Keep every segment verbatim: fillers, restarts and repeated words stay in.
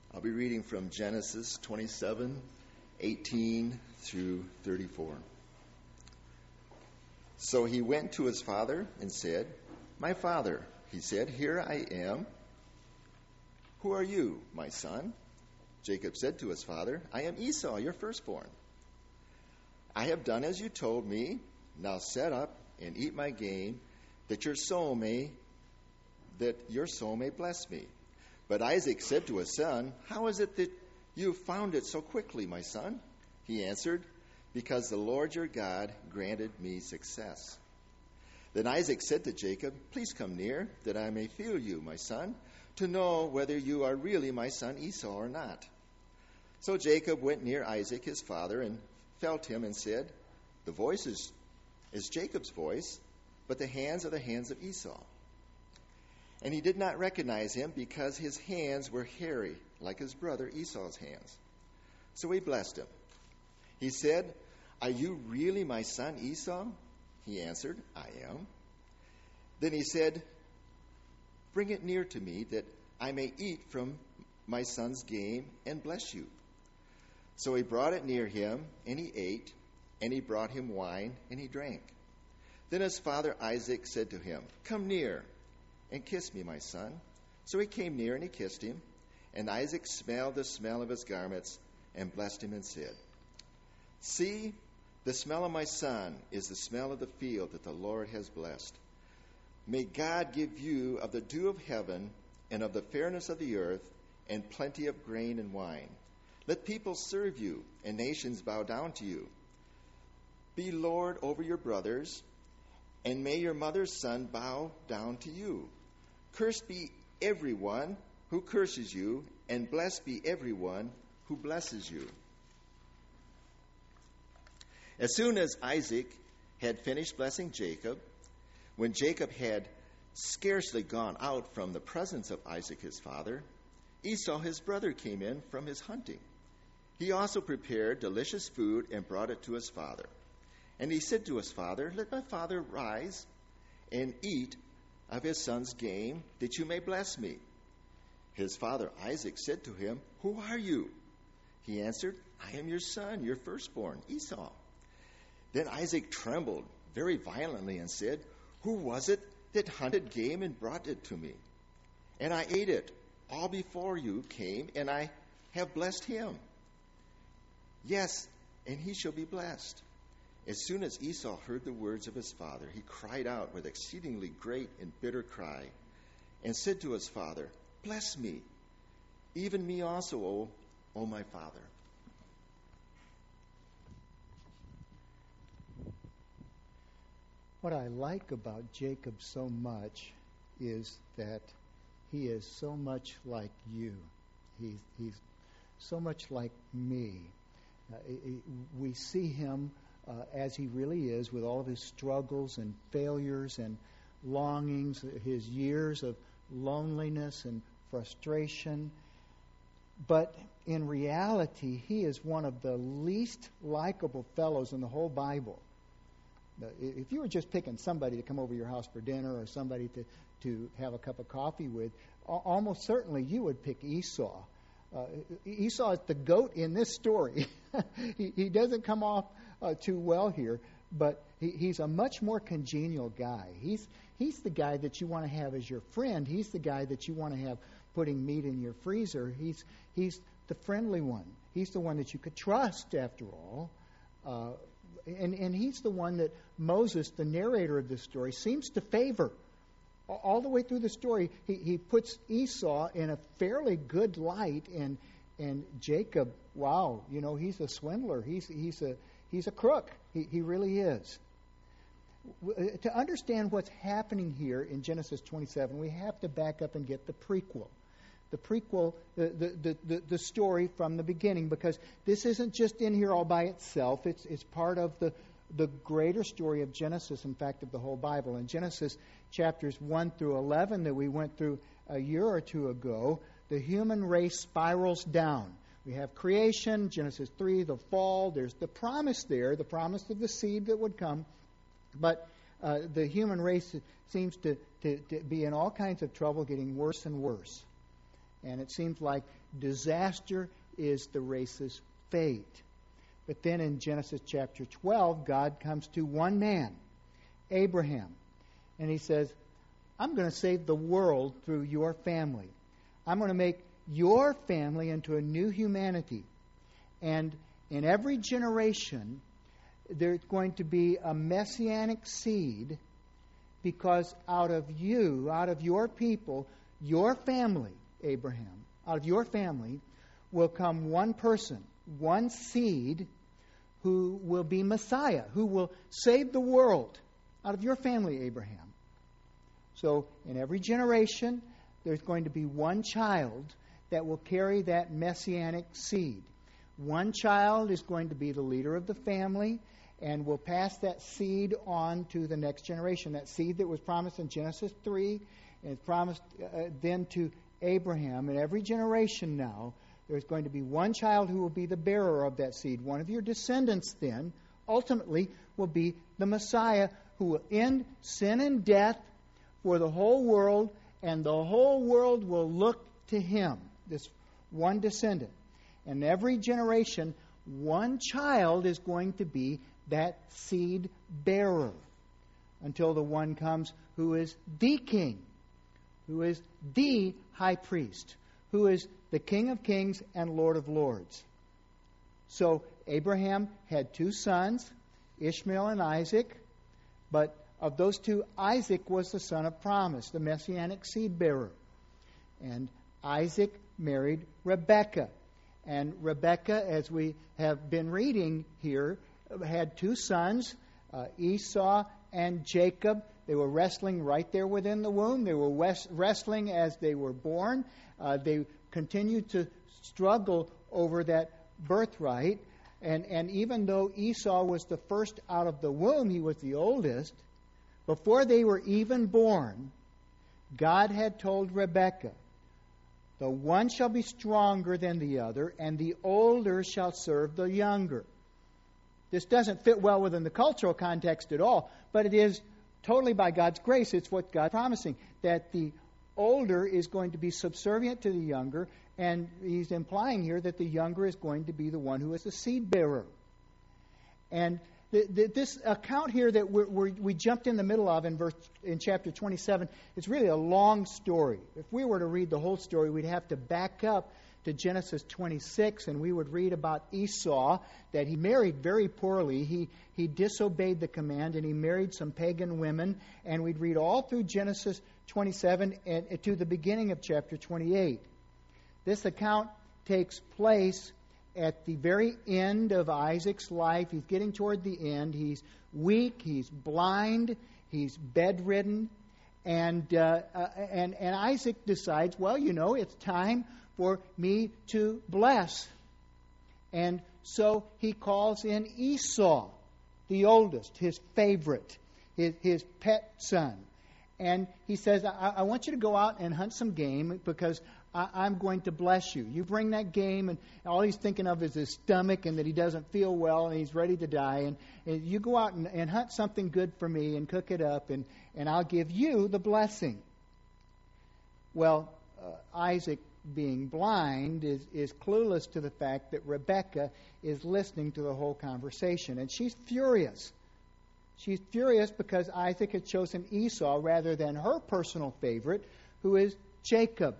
I'll be reading from Genesis twenty-seven, eighteen through thirty-four. So he went to his father and said, "My father," he said, "here I am." "Who are you, my son?" Jacob said to his father, "I am Esau, your firstborn. I have done as you told me. Now set up and eat my game, that your soul may that your soul may bless me." But Isaac said to his son, "How is it that you found it so quickly, my son?" He answered, "Because the Lord your God granted me success." Then Isaac said to Jacob, "Please come near, that I may feel you, my son, to know whether you are really my son Esau or not." So Jacob went near Isaac his father and felt him and said, "The voice is, is Jacob's voice, but the hands are the hands of Esau." And he did not recognize him because his hands were hairy, like his brother Esau's hands. So he blessed him. He said, "Are you really my son Esau?" He answered, "I am." Then he said, "Bring it near to me, that I may eat from my son's game and bless you." So he brought it near him, and he ate, and he brought him wine, and he drank. Then his father Isaac said to him, "Come near and kiss me, my son." So he came near and he kissed him. And Isaac smelled the smell of his garments and blessed him and said, "See, the smell of my son is the smell of the field that the Lord has blessed. May God give you of the dew of heaven and of the fairness of the earth and plenty of grain and wine. Let people serve you and nations bow down to you. Be Lord over your brothers, and may your mother's son bow down to you. Cursed be everyone who curses you, and blessed be everyone who blesses you." As soon as Isaac had finished blessing Jacob, when Jacob had scarcely gone out from the presence of Isaac his father, Esau his brother came in from his hunting. He also prepared delicious food and brought it to his father. And he said to his father, "Let my father rise and eat of his son's game, that you may bless me." His father Isaac said to him, "Who are you?" He answered, "I am your son, your firstborn, Esau." Then Isaac trembled very violently and said, "Who was it that hunted game and brought it to me? And I ate it all before you came, and I have blessed him. Yes, and he shall be blessed." As soon as Esau heard the words of his father, he cried out with exceedingly great and bitter cry, and said to his father, "Bless me, even me also, O, o my father." What I like about Jacob so much is that he is so much like you. He's, he's so much like me. Uh, we see him uh, as he really is, with all of his struggles and failures and longings, his years of loneliness and frustration. But in reality, he is one of the least likable fellows in the whole Bible. If you were just picking somebody to come over your house for dinner or somebody to, to have a cup of coffee with, almost certainly you would pick Esau. Uh, Esau is the goat in this story. he, he doesn't come off uh, too well here, but he, he's a much more congenial guy. He's he's the guy that you want to have as your friend. He's the guy that you want to have putting meat in your freezer. He's he's the friendly one. He's the one that you could trust, after all. Uh, and, and he's the one that Moses, the narrator of this story, seems to favor. All the way through the story, he, he puts Esau in a fairly good light, and and Jacob, wow, you know, he's a swindler. He's he's a he's a crook. He he really is. To understand what's happening here in Genesis twenty-seven, we have to back up and get the prequel. The prequel, the, the, the, the story from the beginning, because this isn't just in here all by itself. It's it's part of the the greater story of Genesis, in fact, of the whole Bible. In Genesis chapters one through eleven that we went through a year or two ago, the human race spirals down. We have creation, Genesis three, the fall. There's the promise there, the promise of the seed that would come. But uh, the human race seems to, to, to be in all kinds of trouble, getting worse and worse. And it seems like disaster is the race's fate. But then in Genesis chapter twelve, God comes to one man, Abraham, and he says, I'm going to save the world through your family. I'm going to make your family into a new humanity. And in every generation, there's going to be a messianic seed, because out of you, out of your people, your family, Abraham, out of your family will come one person, one seed, who will be Messiah, who will save the world. Out of your family, Abraham. So in every generation, there's going to be one child that will carry that messianic seed. One child is going to be the leader of the family and will pass that seed on to the next generation. That seed that was promised in Genesis three and is promised uh, then to Abraham. In every generation now, there's going to be one child who will be the bearer of that seed. One of your descendants then, ultimately, will be the Messiah, who will end sin and death for the whole world, and the whole world will look to him, this one descendant. And every generation, one child is going to be that seed bearer, until the one comes who is the king, who is the high priest, who is the King of kings and Lord of lords. So Abraham had two sons, Ishmael and Isaac. But of those two, Isaac was the son of promise, the messianic seed bearer. And Isaac married Rebekah. And Rebekah, as we have been reading here, had two sons, uh, Esau and Jacob. They were wrestling right there within the womb. They were wes- wrestling as they were born. Uh, they continued to struggle over that birthright. And, and even though Esau was the first out of the womb, he was the oldest, before they were even born, God had told Rebekah, the one shall be stronger than the other, and the older shall serve the younger. This doesn't fit well within the cultural context at all, but it is totally by God's grace. It's what God's promising, that the older is going to be subservient to the younger, and he's implying here that the younger is going to be the one who is the seed bearer. And the, the, this account here that we're, we're, we jumped in the middle of in verse in chapter twenty-seven, it's really a long story. If we were to read the whole story, we'd have to back up to Genesis twenty-six, and we would read about Esau, that he married very poorly. He he disobeyed the command, and he married some pagan women. And we'd read all through Genesis twenty-seven and to the beginning of chapter twenty-eight. This account takes place at the very end of Isaac's life. He's getting toward the end. He's weak. He's blind. He's bedridden. And uh, uh, and and Isaac decides, well, you know, it's time for me to bless. And so he calls in Esau, the oldest, his favorite, his, his pet son. And he says, I, I want you to go out and hunt some game, because I, I'm going to bless you. You bring that game, and all he's thinking of is his stomach and that he doesn't feel well and he's ready to die. And, and you go out and, and hunt something good for me and cook it up, and, and I'll give you the blessing. Well, uh, Isaac, being blind, is, is clueless to the fact that Rebekah is listening to the whole conversation. And she's furious. She's furious because Isaac had chosen Esau rather than her personal favorite, who is Jacob.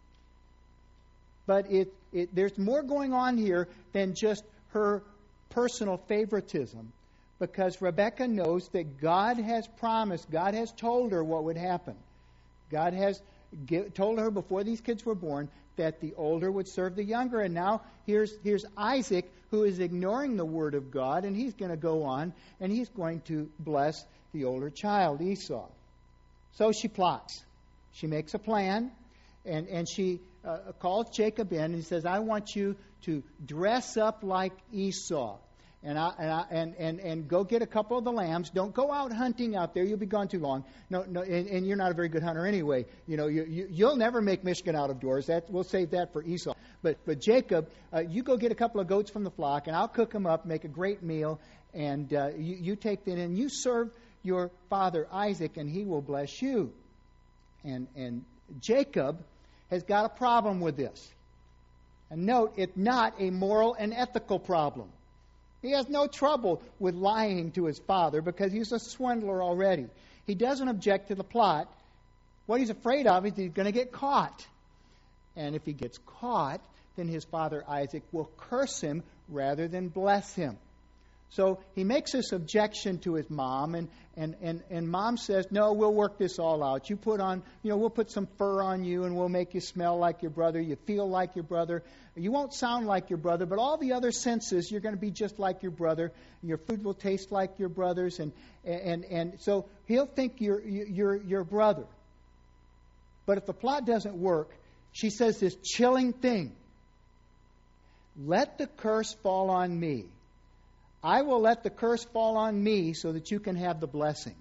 But it, it, there's more going on here than just her personal favoritism, because Rebekah knows that God has promised, God has told her what would happen. God has give, told her before these kids were born that the older would serve the younger. And now here's, here's Isaac, who is ignoring the word of God, and he's going to go on and he's going to bless the older child, Esau. So she plots. She makes a plan, and, and she uh, calls Jacob in, and he says, I want you to dress up like Esau. And, I, and, I, and and and go get a couple of the lambs. Don't go out hunting out there. You'll be gone too long. No, no, and, and you're not a very good hunter anyway. You know, you, you you'll never make Michigan out of doors. That we'll save that for Esau. But but Jacob, uh, you go get a couple of goats from the flock, and I'll cook them up, make a great meal, and uh, you you take that and you serve your father Isaac, and he will bless you. And and Jacob has got a problem with this. And note, it's not a moral and ethical problem. He has no trouble with lying to his father because he's a swindler already. He doesn't object to the plot. What he's afraid of is he's going to get caught. And if he gets caught, then his father Isaac will curse him rather than bless him. So he makes this objection to his mom, and, and, and, and mom says, no, we'll work this all out. You put on, you know, we'll put some fur on you, and we'll make you smell like your brother. You feel like your brother. You won't sound like your brother, but all the other senses, you're going to be just like your brother. Your food will taste like your brother's, and and and so he'll think you're you're your brother. But if the plot doesn't work, she says this chilling thing. Let the curse fall on me. I will let the curse fall on me so that you can have the blessing.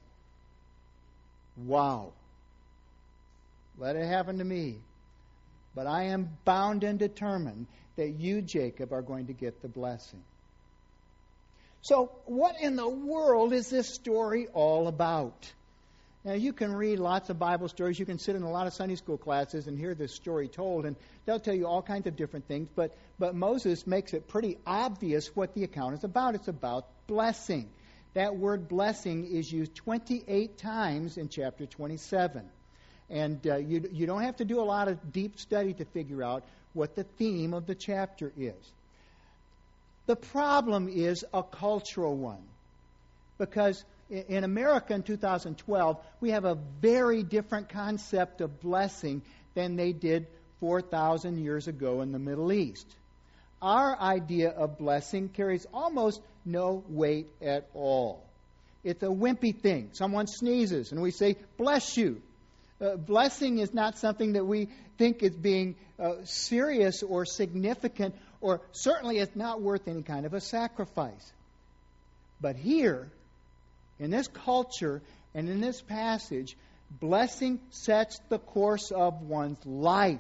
Wow. Let it happen to me. But I am bound and determined that you, Jacob, are going to get the blessing. So, what in the world is this story all about? Now, you can read lots of Bible stories. You can sit in a lot of Sunday school classes and hear this story told, and they'll tell you all kinds of different things. But, but Moses makes it pretty obvious what the account is about. It's about blessing. That word blessing is used twenty-eight times in chapter twenty-seven. And uh, you, you don't have to do a lot of deep study to figure out what the theme of the chapter is. The problem is a cultural one. Because in America in two thousand twelve, we have a very different concept of blessing than they did four thousand years ago in the Middle East. Our idea of blessing carries almost no weight at all. It's a wimpy thing. Someone sneezes and we say, bless you. Uh, blessing is not something that we think is being uh, serious or significant, or certainly it's not worth any kind of a sacrifice. But here, in this culture and in this passage, blessing sets the course of one's life.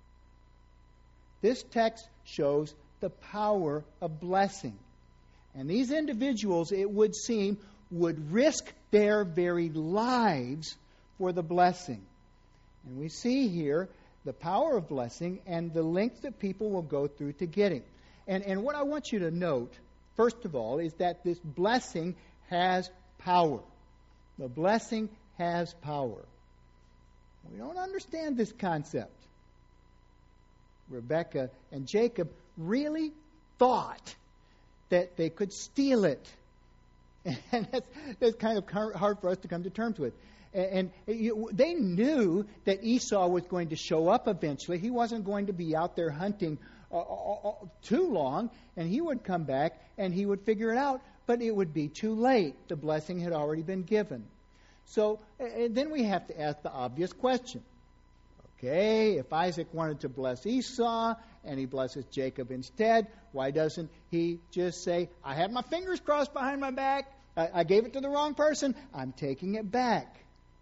This text shows the power of blessing. And these individuals, it would seem, would risk their very lives for the blessing. And we see here the power of blessing and the lengths that people will go through to get it. And, and what I want you to note, first of all, is that this blessing has power. The blessing has power. We don't understand this concept. Rebekah and Jacob really thought that they could steal it. And that's, that's kind of hard for us to come to terms with. And, and you, they knew that Esau was going to show up eventually. He wasn't going to be out there hunting uh, uh, uh, too long, and he would come back and he would figure it out. But it would be too late. The blessing had already been given. So uh, then we have to ask the obvious question. Okay, if Isaac wanted to bless Esau and he blesses Jacob instead, why doesn't he just say, I had my fingers crossed behind my back, I, I gave it to the wrong person, I'm taking it back.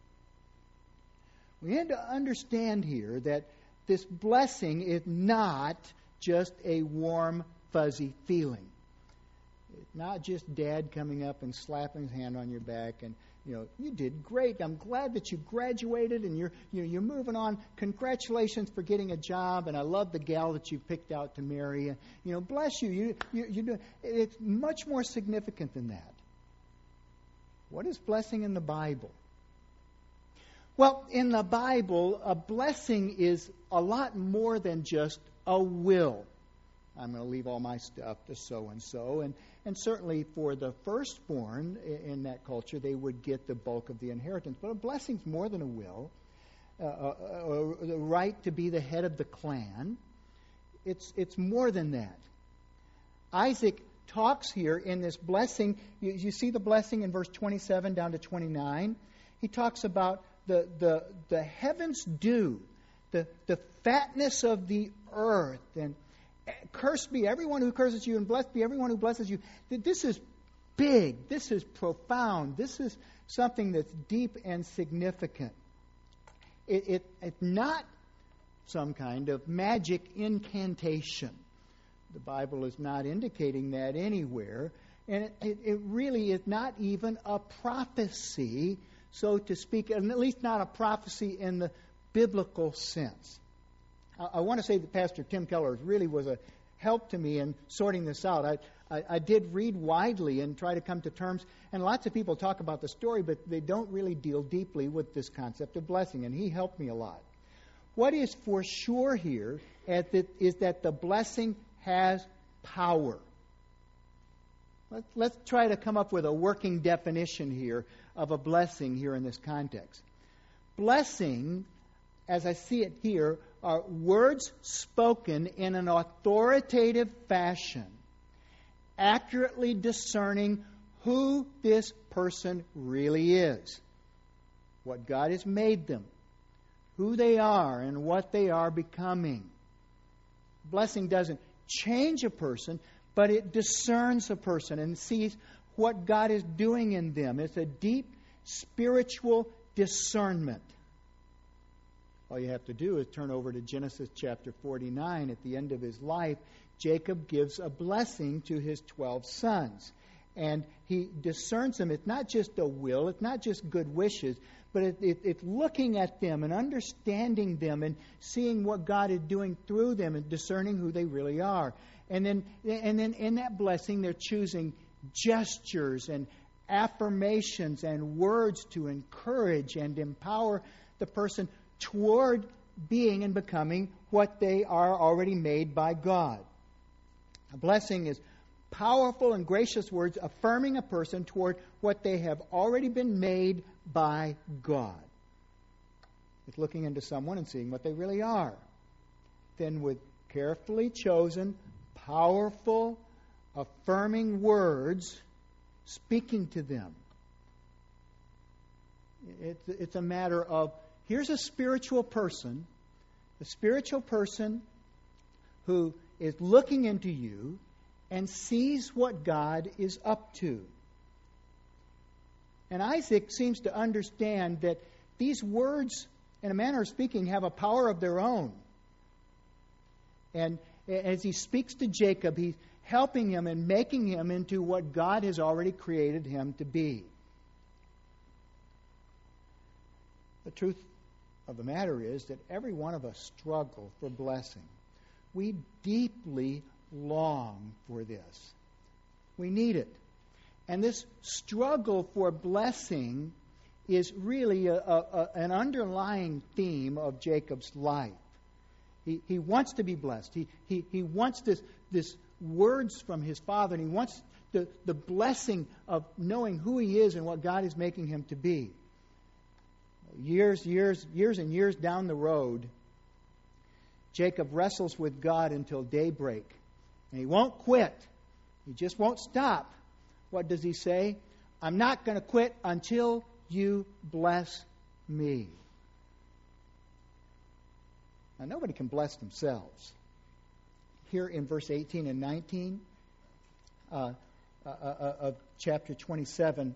We need to understand here that this blessing is not just a warm, fuzzy feeling. It's not just Dad coming up and slapping his hand on your back and, you know, you did great. I'm glad that you graduated and you're you know, you're moving on. Congratulations for getting a job, and I love the gal that you picked out to marry. You know, bless you. You you you do. It's much more significant than that. What is blessing in the Bible? Well, in the Bible, a blessing is a lot more than just a will. I'm going to leave all my stuff to so-and-so. And, and certainly for the firstborn in that culture, they would get the bulk of the inheritance. But a blessing's more than a will. Uh, uh, the right to be the head of the clan. It's, it's more than that. Isaac talks here in this blessing. You, you see the blessing in verse twenty-seven down to twenty-nine. He talks about the, the, the heavens dew, the, the fatness of the earth, and cursed be everyone who curses you, and blessed be everyone who blesses you. This is big. This is profound. This is something that's deep and significant. It, it, it's not some kind of magic incantation. The Bible is not indicating that anywhere. And it, it, it really is not even a prophecy, so to speak, and at least not a prophecy in the biblical sense. I, I want to say that Pastor Tim Keller really was a help to me in sorting this out. I, I, I did read widely and try to come to terms, and lots of people talk about the story, but they don't really deal deeply with this concept of blessing, and he helped me a lot. What is for sure here is that the blessing has power. Let's try to come up with a working definition here of a blessing here in this context. Blessing, as I see it here, are words spoken in an authoritative fashion, accurately discerning who this person really is, what God has made them, who they are, and what they are becoming. Blessing doesn't change a person, but it discerns a person and sees what God is doing in them. It's a deep spiritual discernment. All you have to do is turn over to Genesis chapter forty-nine. At the end of his life, Jacob gives a blessing to his twelve sons. And he discerns them. It's not just a will, it's not just good wishes, but it, it, it's looking at them and understanding them and seeing what God is doing through them and discerning who they really are. And then, and then in that blessing, they're choosing gestures and affirmations and words to encourage and empower the person toward being and becoming what they are already made by God. A blessing is powerful and gracious words affirming a person toward what they have already been made by God. It's looking into someone and seeing what they really are. Then with carefully chosen, powerful, affirming words, speaking to them. It's, it's a matter of, here's a spiritual person, a spiritual person who is looking into you and sees what God is up to. And Isaac seems to understand that these words, in a manner of speaking, have a power of their own. And as he speaks to Jacob, he's helping him and making him into what God has already created him to be. The truth of the matter is that every one of us struggle for blessing. We deeply long for this. We need it. And this struggle for blessing is really a, a, a, an underlying theme of Jacob's life. He, he wants to be blessed. He, he, he wants this, this words from his father, and he wants the, the blessing of knowing who he is and what God is making him to be. Years, years, years and years down the road, Jacob wrestles with God until daybreak. And he won't quit. He just won't stop. What does he say? I'm not going to quit until you bless me. Now, nobody can bless themselves. Here in verse eighteen and nineteen uh, uh, uh, of chapter twenty-seven,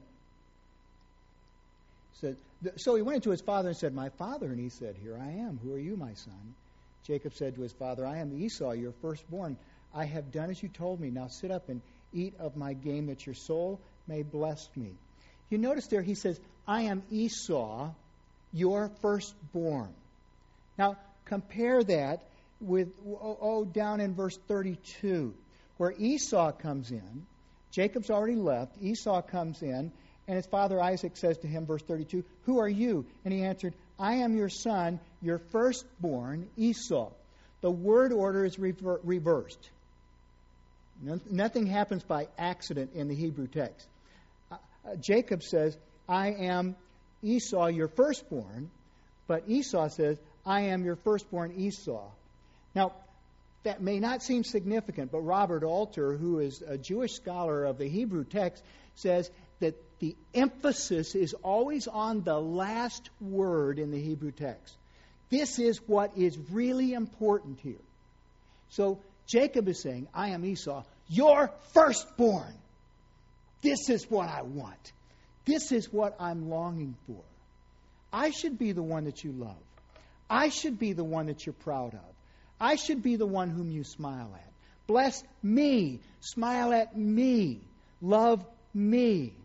said, so he went into his father and said, my father. And he said, here I am. Who are you, my son? Jacob said to his father, I am Esau, your firstborn. I have done as you told me. Now sit up and eat of my game, that your soul may bless me. You notice there he says, I am Esau, your firstborn. Now compare that with, oh, oh, down in verse thirty-two, where Esau comes in. Jacob's already left. Esau comes in, and his father Isaac says to him, verse thirty-two, who are you? And he answered, I am your son, your firstborn, Esau. The word order is rever- reversed. No, nothing happens by accident in the Hebrew text. Uh, uh, Jacob says, I am Esau, your firstborn, but Esau says, I am your firstborn Esau. Now, that may not seem significant, but Robert Alter, who is a Jewish scholar of the Hebrew text, says that the emphasis is always on the last word in the Hebrew text. This is what is really important here. So Jacob is saying, I am Esau, your firstborn. This is what I want. This is what I'm longing for. I should be the one that you love. I should be the one that you're proud of. I should be the one whom you smile at. Bless me. Smile at me. Love me.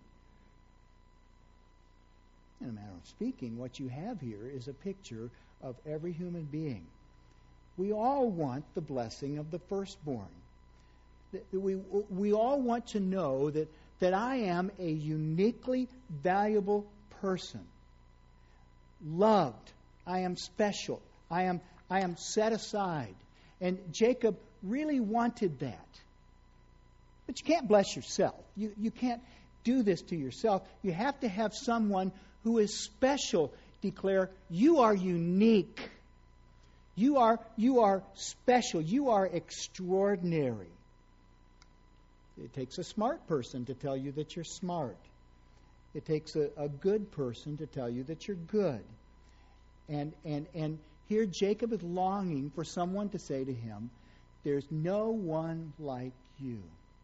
In a manner of speaking, what you have here is a picture of every human being. We all want the blessing of the firstborn. We, we all want to know that, that I am a uniquely valuable person. Loved. I am special. I am, I am set aside. And Jacob really wanted that. But you can't bless yourself. You, you can't do this to yourself. You have to have someone who is special declare, you are unique. You are, you are special. You are extraordinary. It takes a smart person to tell you that you're smart. It takes a, a good person to tell you that you're good. And, and, and here Jacob is longing for someone to say to him, there's no one like you.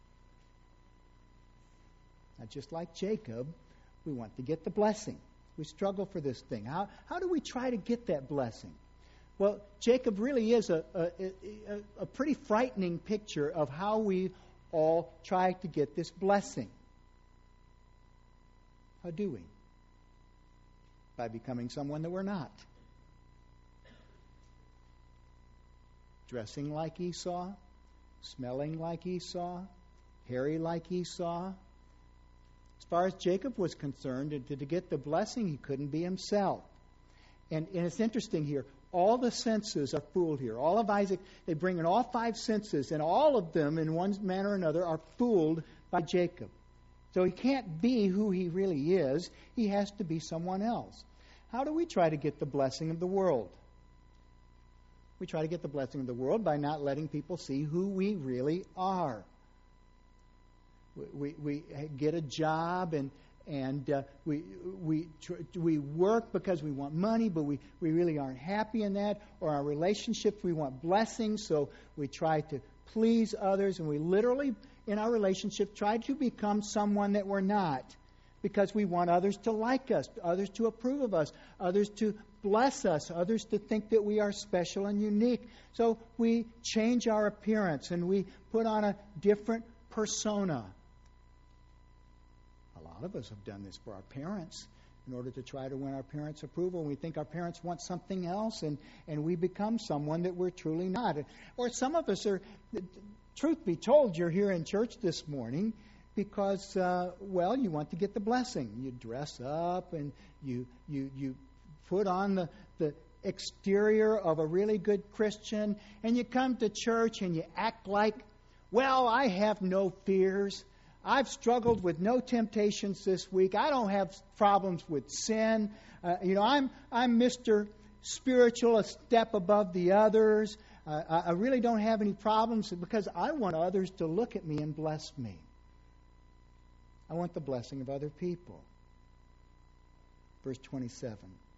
Now, just like Jacob, we want to get the blessing. We struggle for this thing. How, how do we try to get that blessing? Well, Jacob really is a, a, a, a pretty frightening picture of how we all try to get this blessing. How do we? By becoming someone that we're not. Dressing like Esau, smelling like Esau, hairy like Esau. As far as Jacob was concerned, to, to get the blessing, he couldn't be himself. And, and it's interesting here. All the senses are fooled here. All of Isaac, they bring in all five senses, and all of them, in one manner or another, are fooled by Jacob. So he can't be who he really is. He has to be someone else. How do we try to get the blessing of the world? We try to get the blessing of the world by not letting people see who we really are. We, we, we get a job and and uh, we we tr- we work because we want money, but we, we really aren't happy in that. Or our relationships, we want blessings, so we try to please others, and we literally, in our relationship, try to become someone that we're not, because we want others to like us, others to approve of us, others to bless us, others to think that we are special and unique. So we change our appearance, and we put on a different persona. A lot of us have done this for our parents in order to try to win our parents' approval. We think our parents want something else, and, and we become someone that we're truly not. Or some of us are, truth be told, you're here in church this morning because, uh, well, you want to get the blessing. You dress up and you you you put on the, the exterior of a really good Christian, and you come to church and you act like, well, I have no fears. I've struggled with no temptations this week. I don't have problems with sin. Uh, you know, I'm I'm Mister Spiritual, a step above the others. Uh, I, I really don't have any problems because I want others to look at me and bless me. I want the blessing of other people. Verse twenty-seven.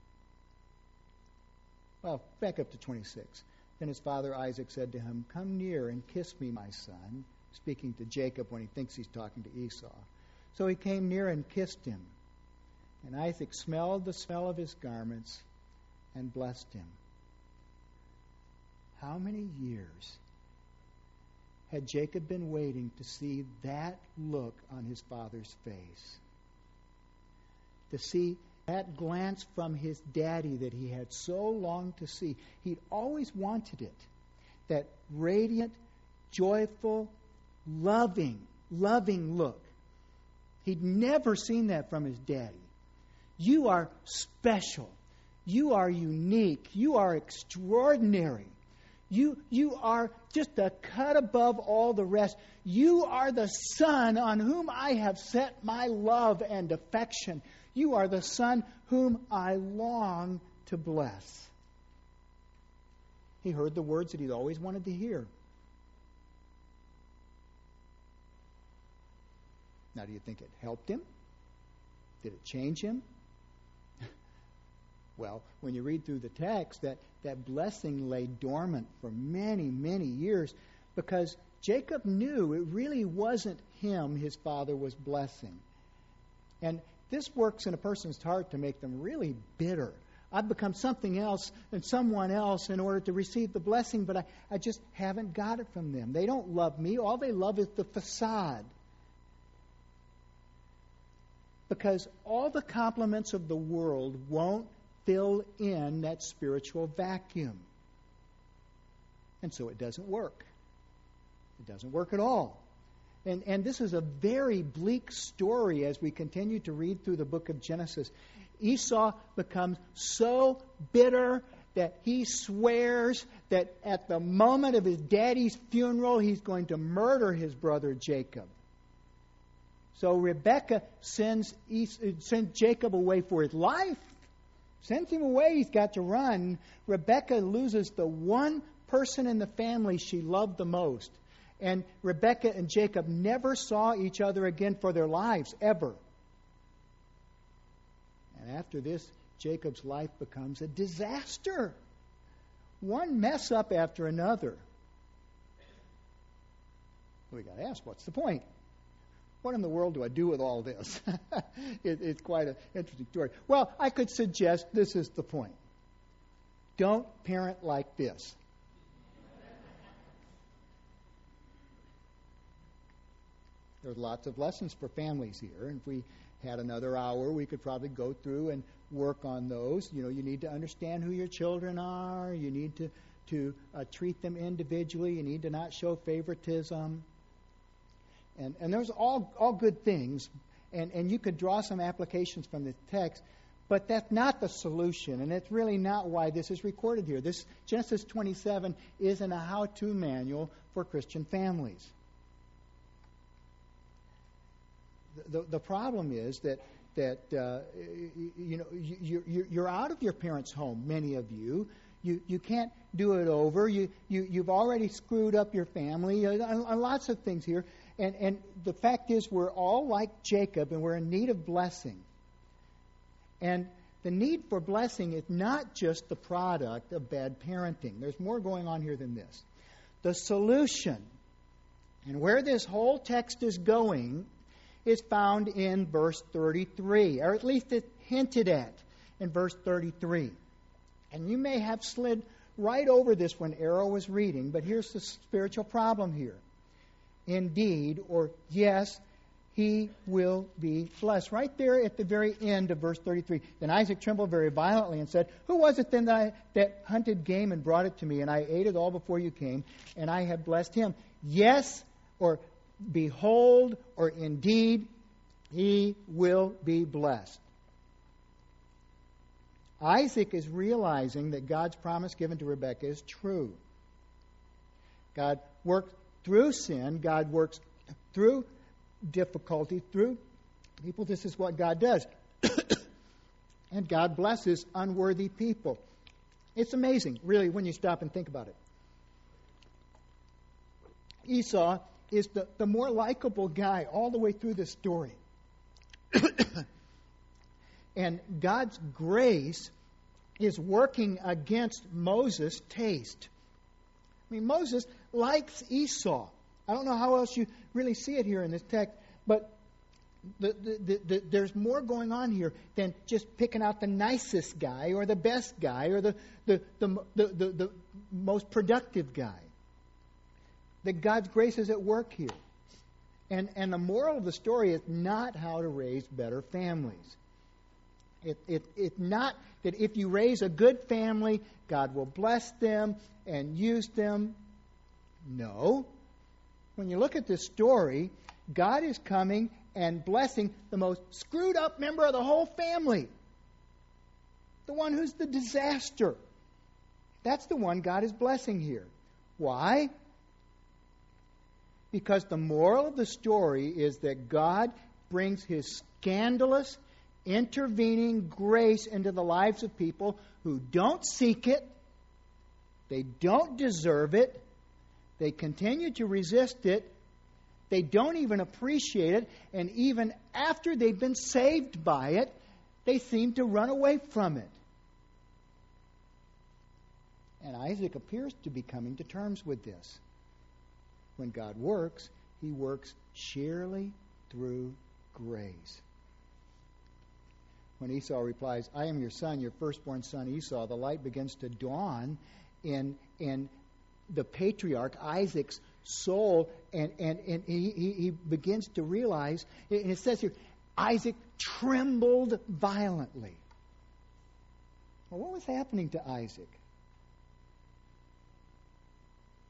Well, back up to twenty-six. Then his father Isaac said to him, "Come near and kiss me, my son." Speaking to Jacob when he thinks he's talking to Esau. So he came near and kissed him. And Isaac smelled the smell of his garments and blessed him. How many years had Jacob been waiting to see that look on his father's face? To see that glance from his daddy that he had so longed to see. He'd always wanted it. That radiant, joyful, loving, loving look. He'd never seen that from his daddy. You are special. You are unique. You are extraordinary. You, you are just a cut above all the rest. You are the son on whom I have set my love and affection. You are the son whom I long to bless. He heard the words that he'd always wanted to hear. Now, do you think it helped him? Did it change him? Well, when you read through the text, that, that blessing lay dormant for many, many years because Jacob knew it really wasn't him his father was blessing. And this works in a person's heart to make them really bitter. I've become something else and someone else in order to receive the blessing, but I, I just haven't got it from them. They don't love me. All they love is the facade. Because all the compliments of the world won't fill in that spiritual vacuum. And so it doesn't work. It doesn't work at all. And, and this is a very bleak story as we continue to read through the book of Genesis. Esau becomes so bitter that he swears that at the moment of his daddy's funeral, he's going to murder his brother Jacob. So Rebekah sends, sends Jacob away for his life. Sends him away, he's got to run. Rebekah loses the one person in the family she loved the most. And Rebekah and Jacob never saw each other again for their lives, ever. And after this, Jacob's life becomes a disaster. One mess up after another. We got to ask, what's the point? What in the world do I do with all this? it, it's quite an interesting story. Well, I could suggest this is the point. Don't parent like this. There's lots of lessons for families here. And if we had another hour, we could probably go through and work on those. You know, you need to understand who your children are. You need to, to uh, treat them individually. You need to not show favoritism. And and there's all all good things. And, and you could draw some applications from the text. But that's not the solution. And it's really not why this is recorded here. This Genesis twenty-seven isn't a how-to manual for Christian families. The, the problem is that that uh, you know you, you, you're out of your parents' home. Many of you, you you can't do it over. You you you've already screwed up your family. Uh, uh, lots of things here, and and the fact is we're all like Jacob, and we're in need of blessing. And the need for blessing is not just the product of bad parenting. There's more going on here than this. The solution, and where this whole text is going, is found in verse thirty-three, or at least it's hinted at in verse thirty-three. And you may have slid right over this when Arrow was reading, but here's the spiritual problem here. Indeed, or yes, he will be blessed. Right there at the very end of verse thirty-three. Then Isaac trembled very violently and said, Who was it then that, I, that hunted game and brought it to me? And I ate it all before you came, and I have blessed him. Yes, or behold, or indeed, he will be blessed. Isaac is realizing that God's promise given to Rebekah is true. God worked through sin. God works through difficulty, through people. This is what God does. And God blesses unworthy people. It's amazing, really, when you stop and think about it. Esau is the, the more likable guy all the way through this story. And God's grace is working against Moses' taste. I mean, Moses likes Esau. I don't know how else you really see it here in this text, but the, the, the, the, there's more going on here than just picking out the nicest guy or the best guy or the, the, the, the, the, the most productive guy. That God's grace is at work here. And and the moral of the story is not how to raise better families. It, it, it's not that if you raise a good family, God will bless them and use them. No. When you look at this story, God is coming and blessing the most screwed up member of the whole family. The one who's the disaster. That's the one God is blessing here. Why? Because the moral of the story is that God brings His scandalous, intervening grace into the lives of people who don't seek it, they don't deserve it, they continue to resist it, they don't even appreciate it, and even after they've been saved by it, they seem to run away from it. And Isaac appears to be coming to terms with this. When God works, He works sheerly through grace. When Esau replies, I am your son, your firstborn son Esau, the light begins to dawn in, in the patriarch Isaac's soul, and, and, and he, he, he begins to realize, and it says here, Isaac trembled violently. Well, what was happening to Isaac?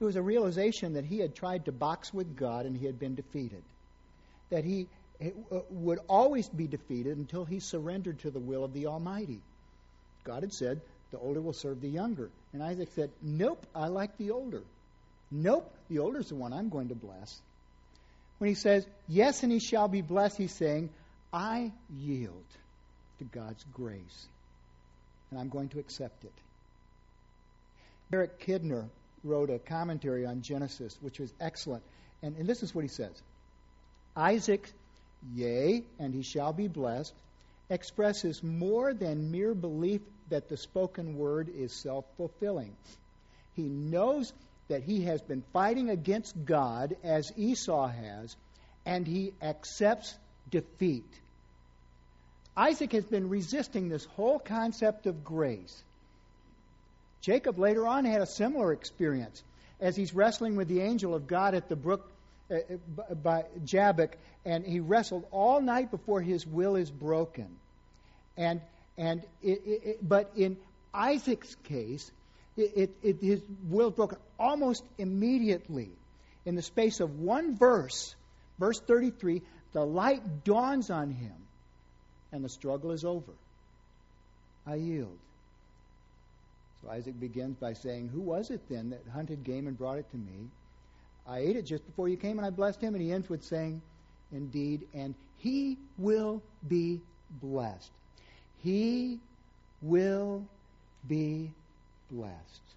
It was a realization that he had tried to box with God and he had been defeated. That he would always be defeated until he surrendered to the will of the Almighty. God had said, the older will serve the younger. And Isaac said, nope, I like the older. Nope, the older is the one I'm going to bless. When he says, yes, and he shall be blessed, he's saying, I yield to God's grace. And I'm going to accept it. Eric Kidner wrote a commentary on Genesis, which was excellent. And, and this is what he says. Isaac, yea, and he shall be blessed, expresses more than mere belief that the spoken word is self-fulfilling. He knows that he has been fighting against God as Esau has, and he accepts defeat. Isaac has been resisting this whole concept of grace. Jacob later on had a similar experience as he's wrestling with the angel of God at the brook uh, by Jabbok, and he wrestled all night before his will is broken. And and it, it, it, but in Isaac's case, it, it, it, his will is broken almost immediately. In the space of one verse, verse thirty-three, the light dawns on him, and the struggle is over. I yield. So Isaac begins by saying, who was it then that hunted game and brought it to me? I ate it just before you came, and I blessed him. And he ends with saying, indeed, and he will be blessed. He will be blessed.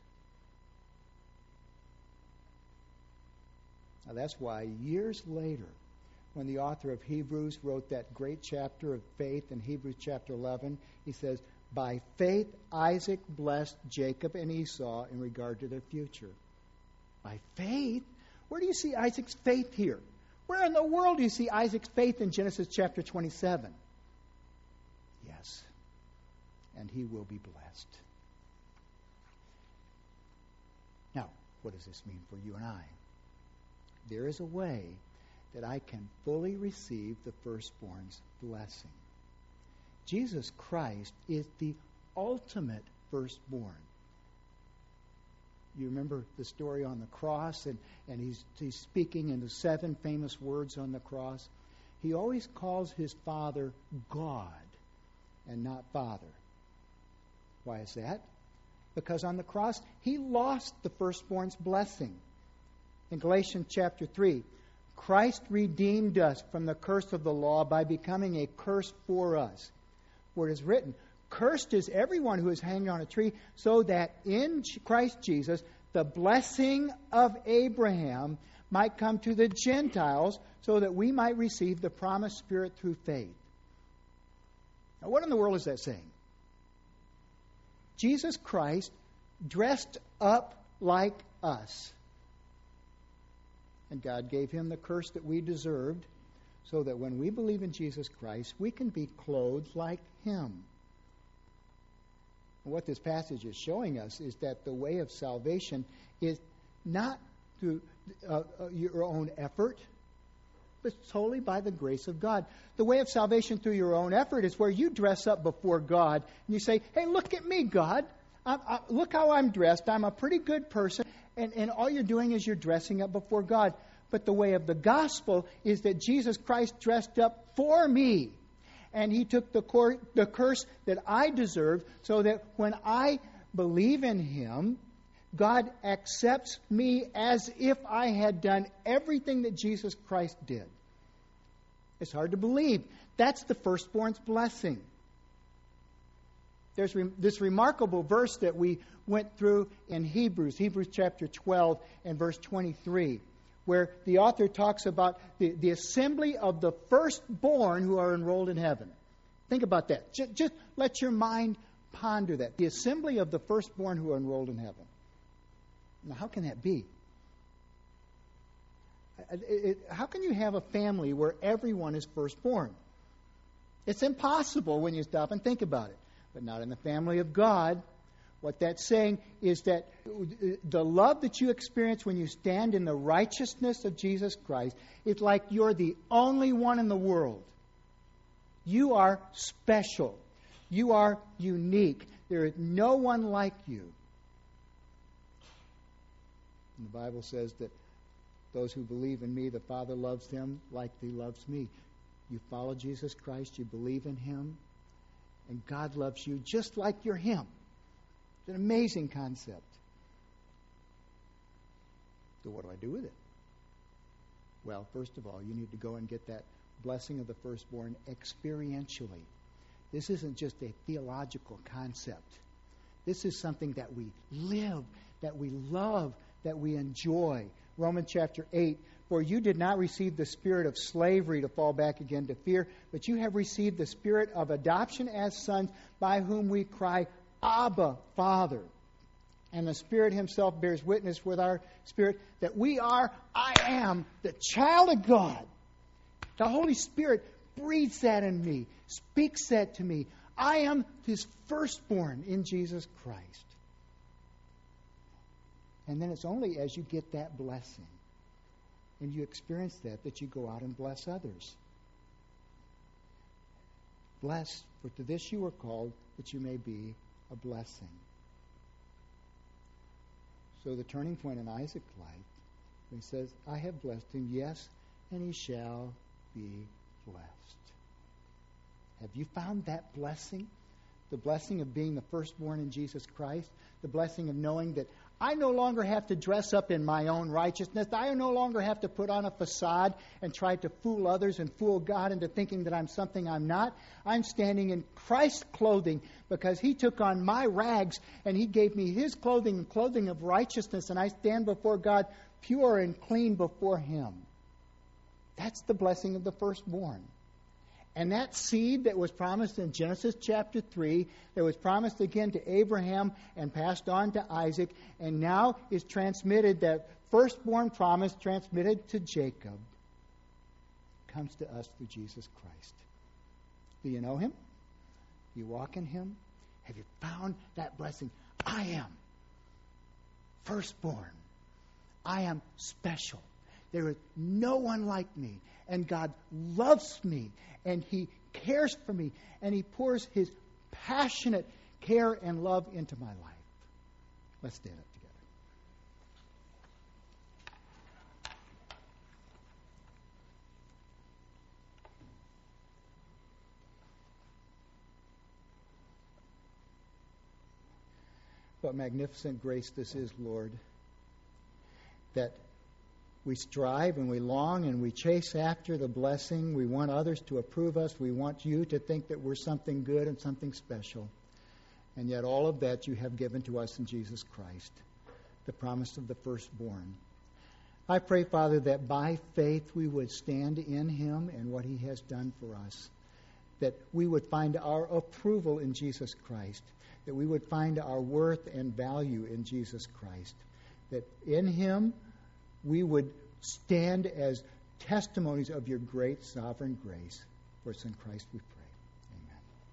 Now that's why years later, when the author of Hebrews wrote that great chapter of faith in Hebrews chapter eleven, he says, by faith Isaac blessed Jacob and Esau in regard to their future. By faith? Where do you see Isaac's faith here? Where in the world do you see Isaac's faith in Genesis chapter twenty-seven? Yes. And he will be blessed. Now, what does this mean for you and I? There is a way that I can fully receive the firstborn's blessing. Jesus Christ is the ultimate firstborn. You remember the story on the cross, and, and he's, he's speaking in the seven famous words on the cross. He always calls his Father God and not Father. Why is that? Because on the cross, he lost the firstborn's blessing. In Galatians chapter three, Christ redeemed us from the curse of the law by becoming a curse for us. Where it is written, cursed is everyone who is hanged on a tree, so that in Christ Jesus the blessing of Abraham might come to the Gentiles, so that we might receive the promised Spirit through faith. Now, what in the world is that saying? Jesus Christ dressed up like us. And God gave him the curse that we deserved, so that when we believe in Jesus Christ, we can be clothed like him. And what this passage is showing us is that the way of salvation is not through uh, uh, your own effort, but solely by the grace of God. The way of salvation through your own effort is where you dress up before God and you say, hey, look at me, God. I, I, look how I'm dressed. I'm a pretty good person. And, and all you're doing is you're dressing up before God. But the way of the gospel is that Jesus Christ dressed up for me. And he took the, cor- the curse that I deserved, so that when I believe in him, God accepts me as if I had done everything that Jesus Christ did. It's hard to believe. That's the firstborn's blessing. There's re- this remarkable verse that we went through in Hebrews, Hebrews chapter twelve and verse twenty-three, where the author talks about the, the assembly of the firstborn who are enrolled in heaven. Think about that. Just, just let your mind ponder that. The assembly of the firstborn who are enrolled in heaven. Now, how can that be? It, it, how can you have a family where everyone is firstborn? It's impossible when you stop and think about it. But not in the family of God. What that's saying is that the love that you experience when you stand in the righteousness of Jesus Christ is like you're the only one in the world. You are special. You are unique. There is no one like you. And the Bible says that those who believe in me, the Father loves them like He loves me. You follow Jesus Christ, you believe in Him, and God loves you just like you're Him. It's an amazing concept. So what do I do with it? Well, first of all, you need to go and get that blessing of the firstborn experientially. This isn't just a theological concept. This is something that we live, that we love, that we enjoy. Romans chapter eight, for you did not receive the spirit of slavery to fall back again to fear, but you have received the spirit of adoption as sons, by whom we cry, Abba, Father. And the Spirit Himself bears witness with our spirit that we are, I am, the child of God. The Holy Spirit breathes that in me, speaks that to me. I am His firstborn in Jesus Christ. And then it's only as you get that blessing and you experience that that you go out and bless others. Bless, for to this you were called, that you may be a blessing. So the turning point in Isaac's life, he says, I have blessed him, yes, and he shall be blessed. Have you found that blessing? The blessing of being the firstborn in Jesus Christ? The blessing of knowing that I no longer have to dress up in my own righteousness. I no longer have to put on a facade and try to fool others and fool God into thinking that I'm something I'm not. I'm standing in Christ's clothing because He took on my rags and He gave me His clothing and clothing of righteousness, and I stand before God pure and clean before Him. That's the blessing of the firstborn. And that seed that was promised in Genesis chapter three, that was promised again to Abraham and passed on to Isaac, and now is transmitted, that firstborn promise transmitted to Jacob, comes to us through Jesus Christ. Do you know Him? Do you walk in Him? Have you found that blessing? I am firstborn. I am special. There is no one like me. And God loves me. And He cares for me. And He pours His passionate care and love into my life. Let's stand up together. What magnificent grace this is, Lord, that we strive and we long and we chase after the blessing. We want others to approve us. We want You to think that we're something good and something special. And yet all of that You have given to us in Jesus Christ, the promise of the firstborn. I pray, Father, that by faith we would stand in Him and what He has done for us, that we would find our approval in Jesus Christ, that we would find our worth and value in Jesus Christ, that in Him we would stand as testimonies of Your great sovereign grace. For it's in Christ we pray.